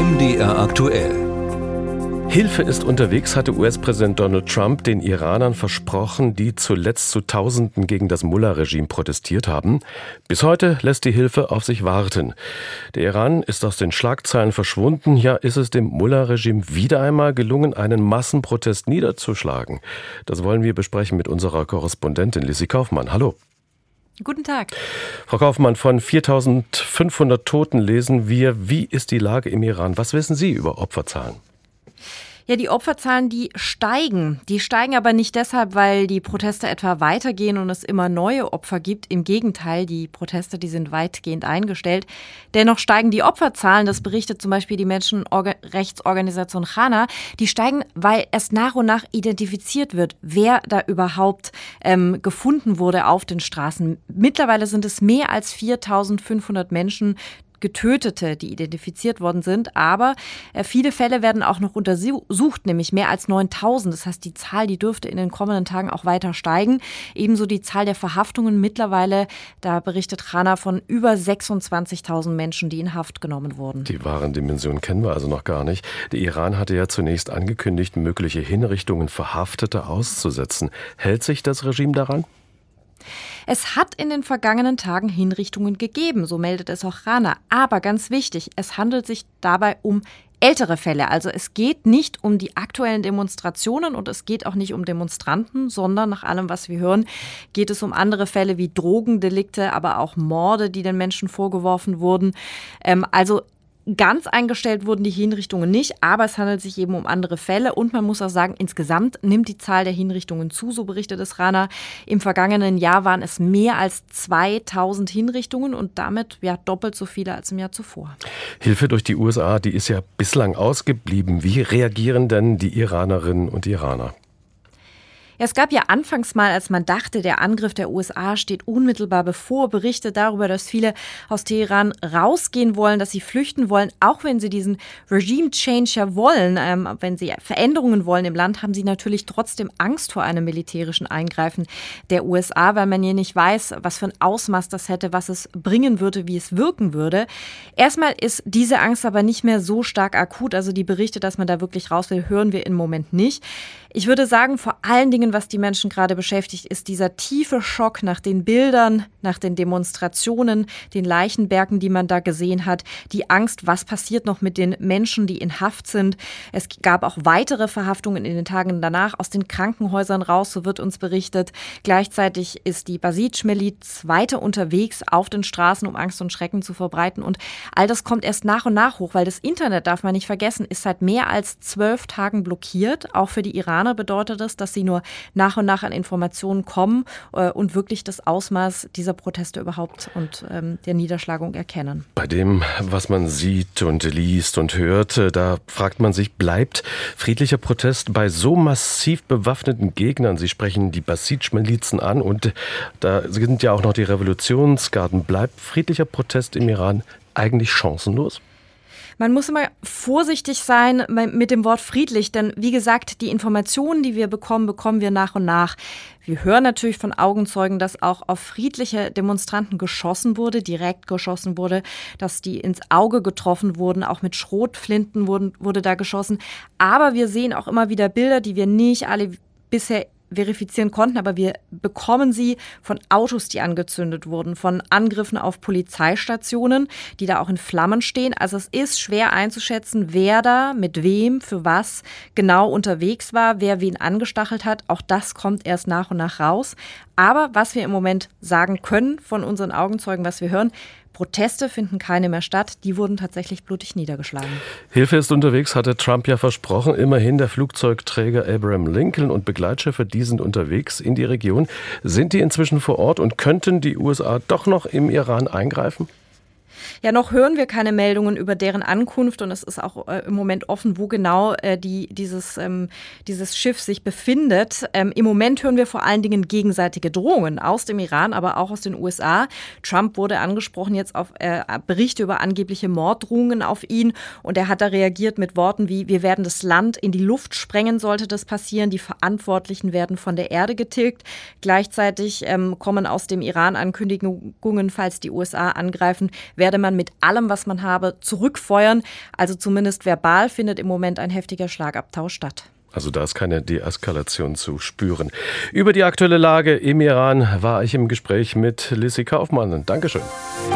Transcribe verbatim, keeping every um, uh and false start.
M D R aktuell. Hilfe ist unterwegs, hatte U S-Präsident Donald Trump den Iranern versprochen, die zuletzt zu Tausenden gegen das Mullah-Regime protestiert haben. Bis heute lässt die Hilfe auf sich warten. Der Iran ist aus den Schlagzeilen verschwunden. Ja, ist es dem Mullah-Regime wieder einmal gelungen, einen Massenprotest niederzuschlagen? Das wollen wir besprechen mit unserer Korrespondentin Lissy Kaufmann. Hallo. Guten Tag. Frau Kaufmann, von viertausendfünfhundert Toten lesen wir. Wie ist die Lage im Iran? Was wissen Sie über Opferzahlen? Ja, die Opferzahlen, die steigen. Die steigen aber nicht deshalb, weil die Proteste etwa weitergehen und es immer neue Opfer gibt. Im Gegenteil, die Proteste, die sind weitgehend eingestellt. Dennoch steigen die Opferzahlen, das berichtet zum Beispiel die Menschenrechtsorganisation Chana, die steigen, weil erst nach und nach identifiziert wird, wer da überhaupt ähm, gefunden wurde auf den Straßen. Mittlerweile sind es mehr als viertausendfünfhundert Menschen, Getötete, die identifiziert worden sind. Aber äh, viele Fälle werden auch noch untersucht, nämlich mehr als neuntausend. Das heißt, die Zahl, die dürfte in den kommenden Tagen auch weiter steigen. Ebenso die Zahl der Verhaftungen. Mittlerweile, da berichtet Chana von über sechsundzwanzigtausend Menschen, die in Haft genommen wurden. Die wahren Dimensionen kennen wir also noch gar nicht. Der Iran hatte ja zunächst angekündigt, mögliche Hinrichtungen Verhafteter auszusetzen. Hält sich das Regime daran? Es hat in den vergangenen Tagen Hinrichtungen gegeben, so meldet es auch Chana. Aber ganz wichtig, es handelt sich dabei um ältere Fälle. Also es geht nicht um die aktuellen Demonstrationen und es geht auch nicht um Demonstranten, sondern nach allem, was wir hören, geht es um andere Fälle wie Drogendelikte, aber auch Morde, die den Menschen vorgeworfen wurden. Ähm, also Ganz eingestellt wurden die Hinrichtungen nicht, aber es handelt sich eben um andere Fälle. Und man muss auch sagen, insgesamt nimmt die Zahl der Hinrichtungen zu, so berichtet es Chana. Im vergangenen Jahr waren es mehr als zweitausend Hinrichtungen und damit ja doppelt so viele als im Jahr zuvor. Hilfe durch die U S A, die ist ja bislang ausgeblieben. Wie reagieren denn die Iranerinnen und Iraner? Ja, es gab ja anfangs mal, als man dachte, der Angriff der U S A steht unmittelbar bevor, Berichte darüber, dass viele aus Teheran rausgehen wollen, dass sie flüchten wollen, auch wenn sie diesen Regime-Change ja wollen, ähm, wenn sie Veränderungen wollen im Land, haben sie natürlich trotzdem Angst vor einem militärischen Eingreifen der U S A, weil man ja nicht weiß, was für ein Ausmaß das hätte, was es bringen würde, wie es wirken würde. Erstmal ist diese Angst aber nicht mehr so stark akut, also die Berichte, dass man da wirklich raus will, hören wir im Moment nicht. Ich würde sagen, vor allen Dingen, was die Menschen gerade beschäftigt, ist dieser tiefe Schock nach den Bildern, nach den Demonstrationen, den Leichenbergen, die man da gesehen hat. Die Angst, was passiert noch mit den Menschen, die in Haft sind. Es gab auch weitere Verhaftungen in den Tagen danach aus den Krankenhäusern raus, so wird uns berichtet. Gleichzeitig ist die Basij-Miliz weiter unterwegs auf den Straßen, um Angst und Schrecken zu verbreiten. Und all das kommt erst nach und nach hoch, weil das Internet, darf man nicht vergessen, ist seit mehr als zwölf Tagen blockiert. Auch für die Iraner bedeutet das, dass sie nur nach und nach an Informationen kommen äh, und wirklich das Ausmaß dieser Proteste überhaupt und ähm, der Niederschlagung erkennen. Bei dem, was man sieht und liest und hört, da fragt man sich, bleibt friedlicher Protest bei so massiv bewaffneten Gegnern? Sie sprechen die Basij-Milizen an und da sind ja auch noch die Revolutionsgarden. Bleibt friedlicher Protest im Iran eigentlich chancenlos? Man muss immer vorsichtig sein mit dem Wort friedlich, denn wie gesagt, die Informationen, die wir bekommen, bekommen wir nach und nach. Wir hören natürlich von Augenzeugen, dass auch auf friedliche Demonstranten geschossen wurde, direkt geschossen wurde, dass die ins Auge getroffen wurden, auch mit Schrotflinten wurden, wurde da geschossen. Aber wir sehen auch immer wieder Bilder, die wir nicht alle bisher verifizieren konnten, aber wir bekommen sie von Autos, die angezündet wurden, von Angriffen auf Polizeistationen, die da auch in Flammen stehen. Also es ist schwer einzuschätzen, wer da mit wem, für was genau unterwegs war, wer wen angestachelt hat. Auch das kommt erst nach und nach raus. Aber was wir im Moment sagen können von unseren Augenzeugen, was wir hören, Proteste finden keine mehr statt. Die wurden tatsächlich blutig niedergeschlagen. Hilfe ist unterwegs, hatte Trump ja versprochen. Immerhin der Flugzeugträger Abraham Lincoln und Begleitschiffe, die sind unterwegs in die Region. Sind die inzwischen vor Ort und könnten die U S A doch noch im Iran eingreifen? Ja, noch hören wir keine Meldungen über deren Ankunft und es ist auch äh, im Moment offen, wo genau äh, die, dieses, ähm, dieses Schiff sich befindet. Ähm, Im Moment hören wir vor allen Dingen gegenseitige Drohungen aus dem Iran, aber auch aus den U S A. Trump wurde angesprochen jetzt auf äh, Berichte über angebliche Morddrohungen auf ihn und er hat da reagiert mit Worten wie: Wir werden das Land in die Luft sprengen, sollte das passieren. Die Verantwortlichen werden von der Erde getilgt. Gleichzeitig ähm, kommen aus dem Iran Ankündigungen, falls die U S A angreifen, werde man mit allem, was man habe, zurückfeuern. Also zumindest verbal findet im Moment ein heftiger Schlagabtausch statt. Also da ist keine Deeskalation zu spüren. Über die aktuelle Lage im Iran war ich im Gespräch mit Lissy Kaufmann. Dankeschön.